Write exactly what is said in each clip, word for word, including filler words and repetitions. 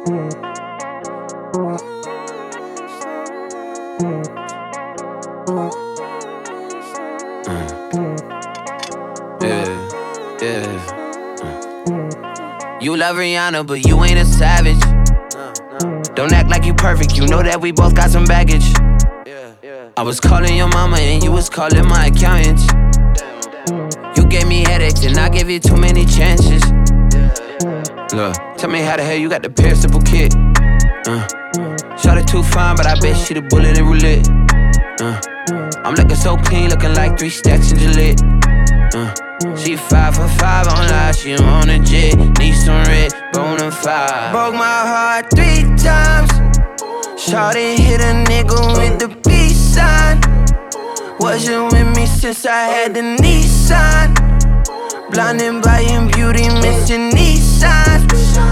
Yeah, yeah. You love Rihanna, but you ain't a savage. Don't act like you perfect, you know that we both got some baggage. I was calling your mama and you was calling my accountant. You gave me headaches and I gave you too many chances. Look, tell me how the hell you got the perishable kid. uh, Shawty too fine, but I bet she the bullet in roulette. uh, I'm looking so clean, looking like three stacks in Gillette. uh, She five for five on live, she on a jet. Need some red, bona fide. Broke my heart three times. Shawty hit a nigga with the peace sign. Wasn't with me since I had the Nissan. Blinded by your beauty, missing these signs.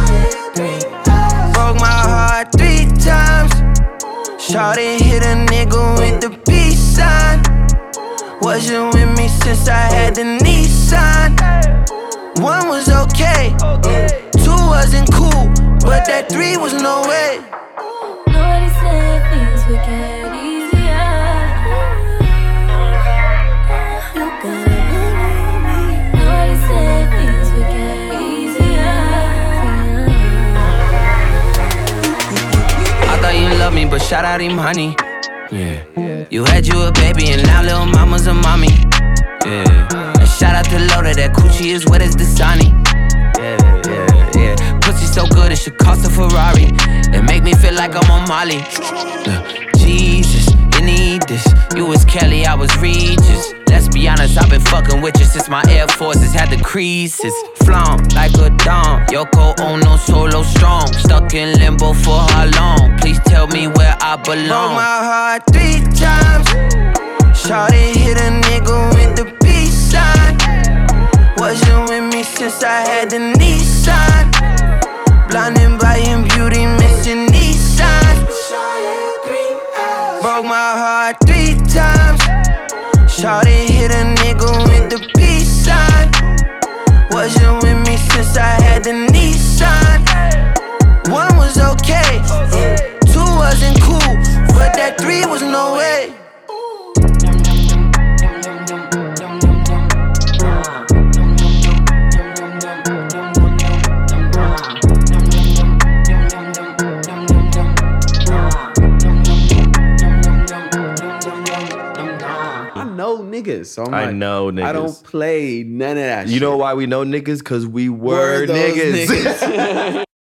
Broke my heart three times. Shawty hit a nigga with the peace sign. Wasn't with me since I had the Nissan. One was okay, two wasn't cool, but that three was no way. Nobody said things would get easier. You gotta believe me. Nobody said things would get easier. I thought you loved me, but shout out him, honey. Yeah. You had you a baby and now little mama's a mommy. Yeah. And shout out to Loda, that coochie is wet as Dasani. Yeah, yeah, yeah. Pussy so good it should cost a Ferrari. It make me feel like I'm on Molly. Uh, Jesus, you need this. You was Kelly, I was Regis. Let's be honest, I've been fucking with you since my Air Forces had the creases. Flown like a dawn. Yoko Ono solo strong. Stuck in limbo for how long? Please tell me where I belong. Broke my heart three times. Shawty hit a nigga with the peace sign. Wasn't with me since I had the Nissan. Blinded by your beauty, missing these signs. Broke my heart three times. Shawty hit a nigga with the peace sign. Wasn't with me since I had the Nissan. One was okay, two wasn't cool, but that three was no way. Niggas, so I'm I like, know niggas. I don't play none of that you shit. know why we know niggas? Cause we were, Were those niggas. niggas.